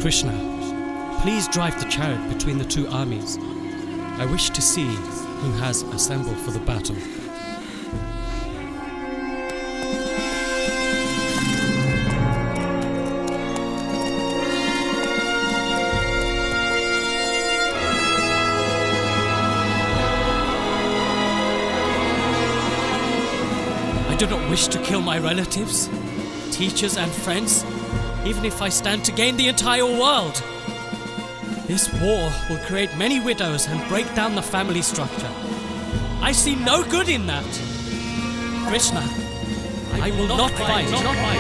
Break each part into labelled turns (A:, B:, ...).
A: Krishna, please drive the chariot between the two armies. I wish to see who has assembled for the battle. I do not wish to kill my relatives, teachers and friends, even if I stand to gain the entire world. This war will create many widows and break down the family structure. I see no good in that. Krishna, I will not fight.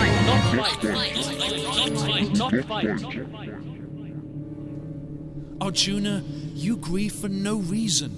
A: Not fight.
B: Arjuna, you grieve for no reason.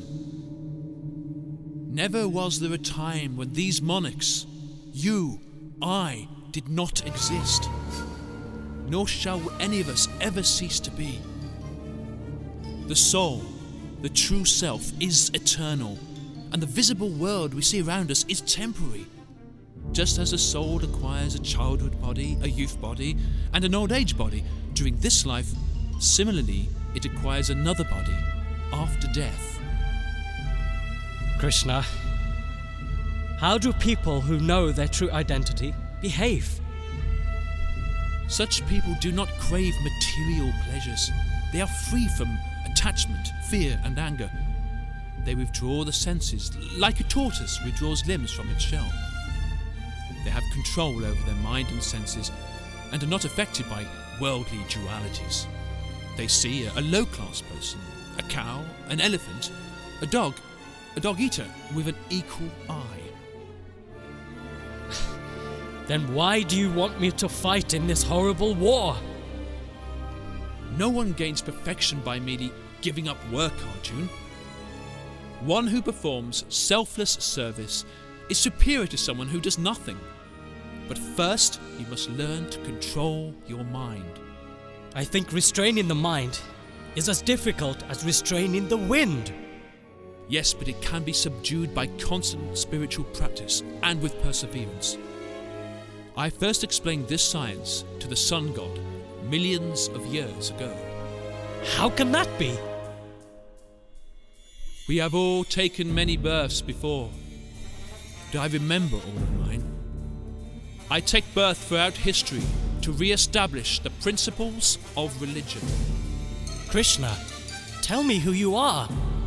B: Never was there a time when these monarchs, you, I, did not exist. Nor shall any of us ever cease to be. The soul, the true self, is eternal, and the visible world we see around us is temporary. Just as a soul acquires a childhood body, a youth body, and an old age body during this life, similarly, it acquires another body after death.
A: Krishna, how do people who know their true identity behave?
B: Such people do not crave material pleasures. They are free from attachment, fear, and anger. They withdraw the senses, like a tortoise withdraws limbs from its shell. They have control over their mind and senses, and are not affected by worldly dualities. They see a low-class person, a cow, an elephant, a dog-eater with an equal eye.
A: Then why do you want me to fight in this horrible war?
B: No one gains perfection by merely giving up work, Arjuna. One who performs selfless service is superior to someone who does nothing. But first, you must learn to control your mind.
A: I think restraining the mind is as difficult as restraining the wind.
B: Yes, but it can be subdued by constant spiritual practice and with perseverance. I first explained this science to the sun god millions of years ago.
A: How can that be?
B: We have all taken many births before. Do I remember all of mine? I take birth throughout history to re-establish the principles of religion.
A: Krishna, tell me who you are.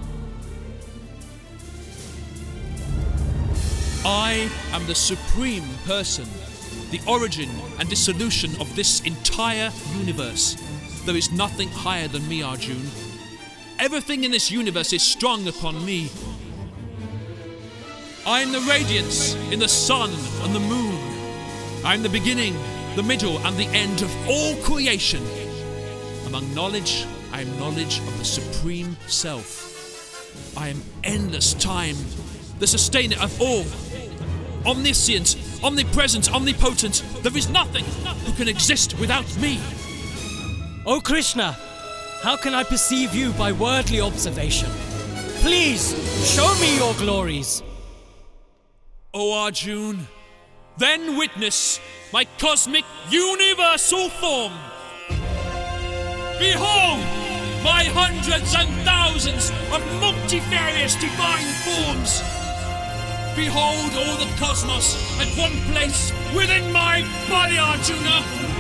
B: I am the supreme person, the origin and dissolution of this entire universe. There is nothing higher than me, Arjuna. Everything in this universe is strung upon me. I am the radiance in the sun and the moon. I am the beginning, the middle, and the end of all creation. Among knowledge, I am knowledge of the Supreme Self. I am endless time, the sustainer of all. Omniscient, omnipresent, omnipotent. There is nothing who can exist without me.
A: Oh Krishna, how can I perceive you by worldly observation? Please, show me your glories.
B: O Arjuna, then witness my cosmic universal form. Behold my hundreds and thousands of multifarious divine forms. Behold all the cosmos at one place within my body, Arjuna.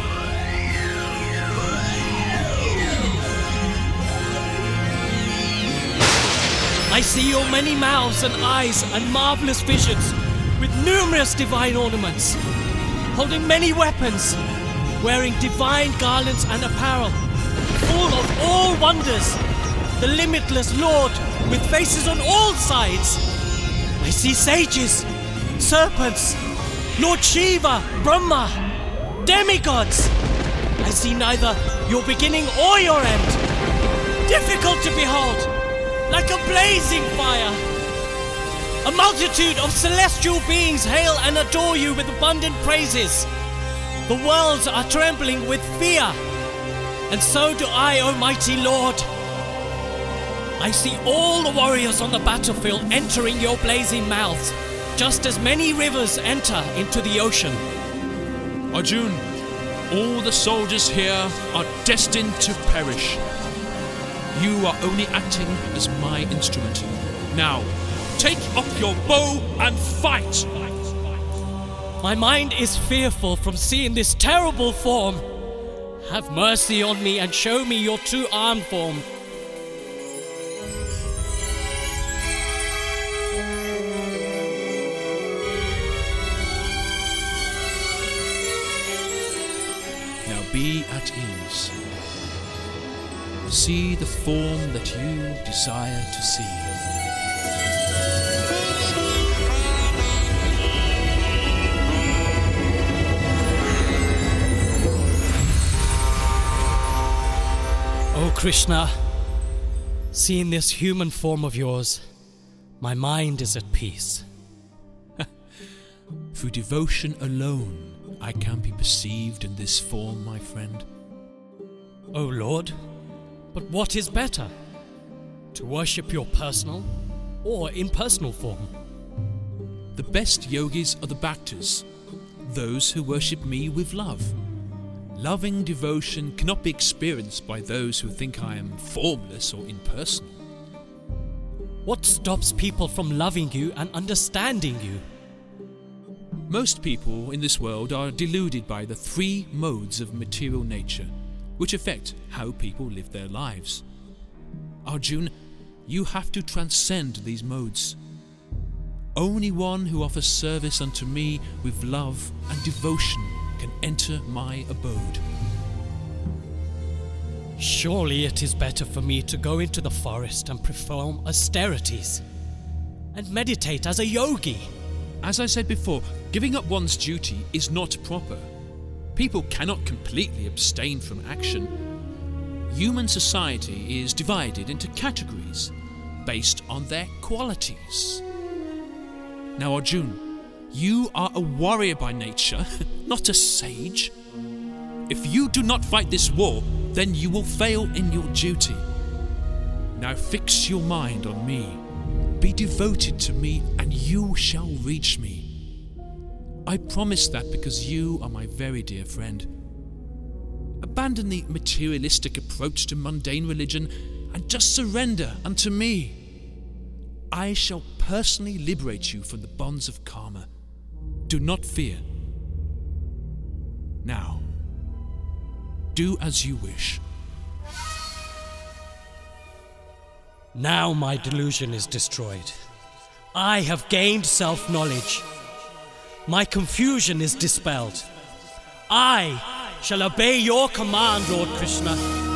A: I see your many mouths and eyes and marvelous visions with numerous divine ornaments, holding many weapons, wearing divine garlands and apparel, full of all wonders, the limitless Lord with faces on all sides. I see sages, serpents, Lord Shiva, Brahma, demigods. I see neither your beginning or your end. Difficult to behold, like a blazing fire. A multitude of celestial beings hail and adore you with abundant praises. The worlds are trembling with fear, and so do I, O mighty Lord. I see all the warriors on the battlefield entering your blazing mouths, just as many rivers enter into the ocean.
B: Arjuna, All the soldiers here are destined to perish. You are only acting as my instrument. Now, take up your bow and fight!
A: My mind is fearful from seeing this terrible form. Have mercy on me and show me your true arm form.
B: Now be at ease. See the form that you desire to see.
A: Oh Krishna, seeing this human form of yours, my mind is at peace.
B: Through devotion alone, I can be perceived in this form, my friend.
A: O Lord, but what is better? To worship your personal or impersonal form?
B: The best yogis are the bhaktas, those who worship me with love. Loving devotion cannot be experienced by those who think I am formless or impersonal.
A: What stops people from loving you and understanding you?
B: Most people in this world are deluded by the three modes of material nature, which affect how people live their lives. Arjun, you have to transcend these modes. Only one who offers service unto me with love and devotion can enter my abode.
A: Surely it is better for me to go into the forest and perform austerities and meditate as a yogi.
B: As I said before, giving up one's duty is not proper. People cannot completely abstain from action. Human society is divided into categories based on their qualities. Now Arjun, you are a warrior by nature, not a sage. If you do not fight this war, then you will fail in your duty. Now fix your mind on me. Be devoted to me, and you shall reach me. I promise that because you are my very dear friend. Abandon the materialistic approach to mundane religion and just surrender unto me. I shall personally liberate you from the bonds of karma. Do not fear. Now, do as you wish.
A: Now my delusion is destroyed. I have gained self-knowledge. My confusion is dispelled. I shall obey your command, Lord Krishna.